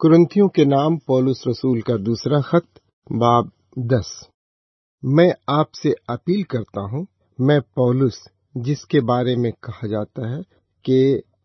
कुरिन्थियों के नाम पौलुस रसूल का दूसरा खत, बाब 10। मैं आपसे अपील करता हूँ, मैं पौलुस, जिसके बारे में कहा जाता है कि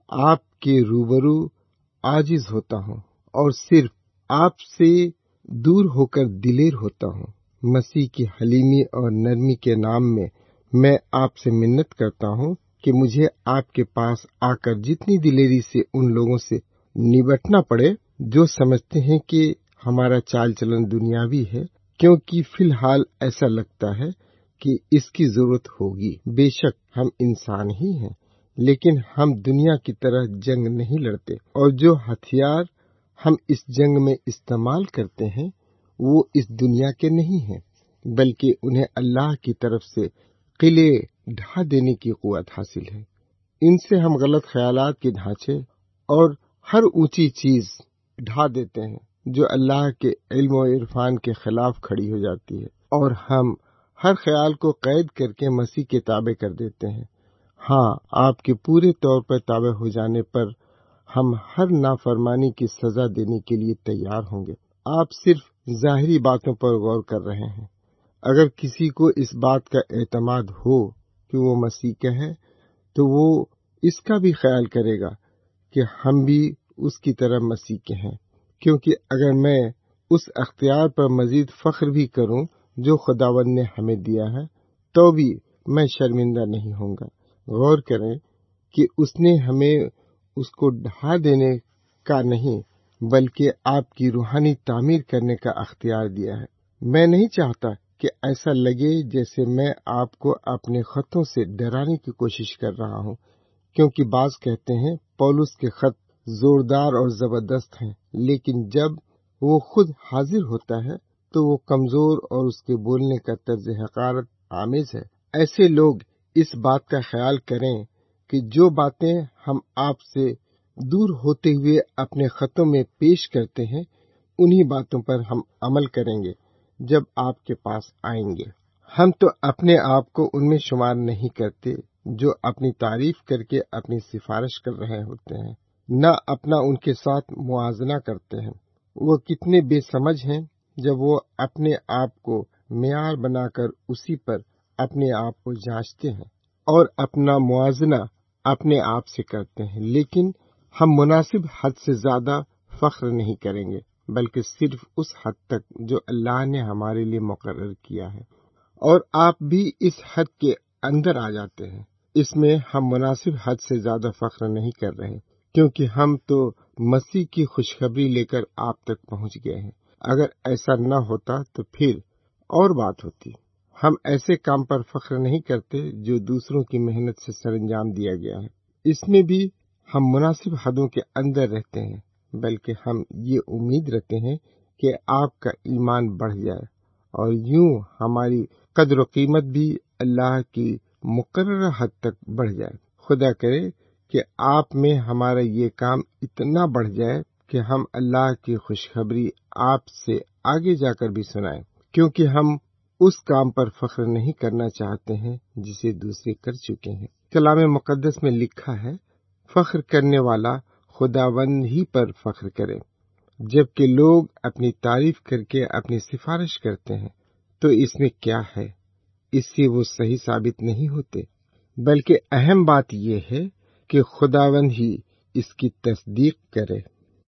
आपके रूबरू आजिज होता हूँ और सिर्फ आपसे दूर होकर दिलेर होता हूँ। मसीह की हलीमी और नरमी के नाम में मैं आपसे मिन्नत करता हूँ कि मुझे आपके पास आकर जितनी दिलेरी से उन लोगों से निपटना पड़े जो समझते हैं कि हमारा चाल चलन दुनियावी है, क्योंकि फिलहाल ऐसा लगता है कि इसकी जरूरत होगी। बेशक हम इंसान ही हैं, लेकिन हम दुनिया की तरह जंग नहीं लड़ते, और जो हथियार हम इस जंग में इस्तेमाल करते हैं वो इस दुनिया के नहीं हैं, बल्कि उन्हें अल्लाह की तरफ से किले ढा देने की कुव्वत हासिल है। इनसे हम गलत ख्यालात के ढांचे और हर ऊंची चीज ढा देते हैं जो अल्लाह के इल्म और इरफान के खिलाफ खड़ी हो जाती है, और हम हर ख्याल को कैद करके मसीह के ताबे कर देते हैं। हाँ, आपके पूरे तौर पर ताबे हो जाने पर हम हर नाफरमानी की सजा देने के लिए तैयार होंगे। आप सिर्फ ज़ाहिरी बातों पर गौर कर रहे हैं। अगर किसी को इस बात का एतमाद हो कि वो मसीह का है, तो वो इसका भी ख्याल करेगा कि हम भी उसकी तरह मसीह के हैं, क्योंकि अगर मैं उस अख्तियार पर मजीद फख्र भी करूं जो खुदावंद ने हमें दिया है, तो भी मैं शर्मिंदा नहीं होऊंगा। गौर करें कि उसने हमें उसको ढा देने का नहीं, बल्कि आपकी रूहानी तामीर करने का अख्तियार दिया है। मैं नहीं चाहता कि ऐसा लगे जैसे मैं आपको अपने खतों से डराने की कोशिश कर रहा हूं, क्योंकि बाज कहते हैं पौलुस के खत जोरदार और जबरदस्त हैं, लेकिन जब वो खुद हाजिर होता है तो वो कमजोर और उसके बोलने का तर्ज हकारत आमेज है। ऐसे लोग इस बात का ख्याल करें कि जो बातें हम आपसे दूर होते हुए अपने खतों में पेश करते हैं, उन्हीं बातों पर हम अमल करेंगे जब आपके पास आएंगे। हम तो अपने आप को उनमें शुमार नहीं करते जो अपनी तारीफ करके अपनी सिफारिश कर रहे होते हैं, न अपना उनके साथ मुआजना करते हैं। वो कितने बेसमझ हैं जब वो अपने आप को मेयार बनाकर उसी पर अपने आप को जांचते हैं और अपना मुआजना अपने आप से करते हैं। लेकिन हम मुनासिब हद से ज्यादा फख्र नहीं करेंगे, बल्कि सिर्फ उस हद तक जो अल्लाह ने हमारे लिए मुकर्रर किया है, और आप भी इस हद के अंदर आ जाते हैं। इसमें हम मुनासिब हद से ज्यादा फख्र नहीं कर रहे, क्योंकि हम तो मसीह की खुशखबरी लेकर आप तक पहुंच गए हैं। अगर ऐसा न होता तो फिर और बात होती। हम ऐसे काम पर फख्र नहीं करते जो दूसरों की मेहनत से सरंजाम दिया गया है। इसमें भी हम मुनासिब हदों के अंदर रहते हैं, बल्कि हम ये उम्मीद रखते हैं कि आपका ईमान बढ़ जाए और यूं हमारी कद्र कीमत भी अल्लाह की मुकर्रर हद तक बढ़ जाए। खुदा करे कि आप में हमारा ये काम इतना बढ़ जाए कि हम अल्लाह की खुशखबरी आपसे आगे जाकर भी सुनाएं, क्योंकि हम उस काम पर फख्र नहीं करना चाहते हैं जिसे दूसरे कर चुके हैं। कलाम मुकद्दस में लिखा है, फख्र करने वाला खुदावंद ही पर फख्र करे। जबकि लोग अपनी तारीफ करके अपनी सिफारिश करते हैं, तो इसमें क्या है? इससे वो सही साबित नहीं होते, बल्कि अहम बात यह है कि खुदावंद ही इसकी तस्दीक करे।